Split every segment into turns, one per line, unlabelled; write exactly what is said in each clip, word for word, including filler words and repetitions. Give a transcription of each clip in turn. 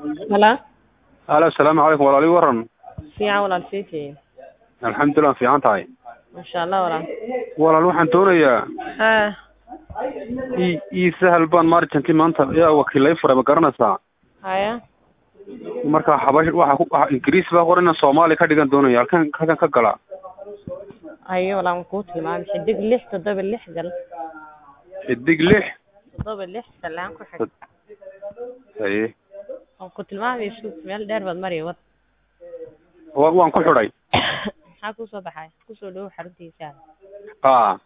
هلا
هلا السلام عليكم ولا لي ورن.
في ولا نسيتي؟
الحمد لله في عنتاي.
ما شاء الله ولا
ولا waxaan doonayaa
ها
ii ii sahal baan marjanti maanta yaa wakiilay furay ma garanaysaa
هيا
marka xabash waxa ku ingiriis baa qorina Soomaali ka dhigan doonaya halkan halkan ka gala
ايوه ولا نقول ما مش دق لح تضرب اللح قال
xidig lix
تضرب اللح سلام كل حاجه
ay
كنت ما بيشوف مال دار بالمري وط
waan ku xidhay
ها كو soo baxay ku soo dhow xaruntiisa
ah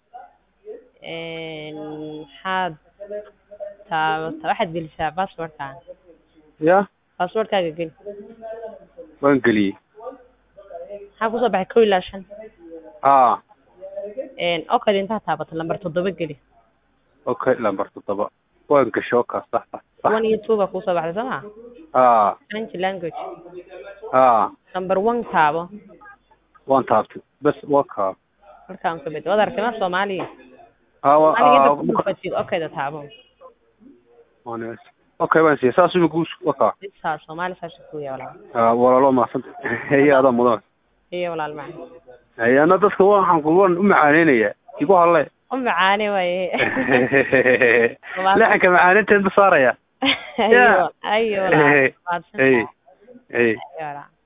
een had ta waxaad gelisaa passwordka
ya
passwordkaaga geli
waan galiyay
ha ku soo baxay kow ilaa shan
ah
een okay inta taabato lambar toddoba geli
okay lambar toddoba waan gasho ka sax sax
one iyo two ba ku soo baxday sama
ah
French language
ah
number one taabo
waan taabtay bas waka
markaan ka bid wada arkay Soomaali
ah
Soomaali okay da taabo
waan okay waan si saasu guus waka
isa Soomaali saasha ku yaala
ah walaalo ma san hay'ada mudan
iyo walaal ma
hay'ana dadka waxaan ku waan u macaaneynaya igu hadlay
u macaane way
laxanka macaaneynta saaraya
ايوه ايوه
اي اي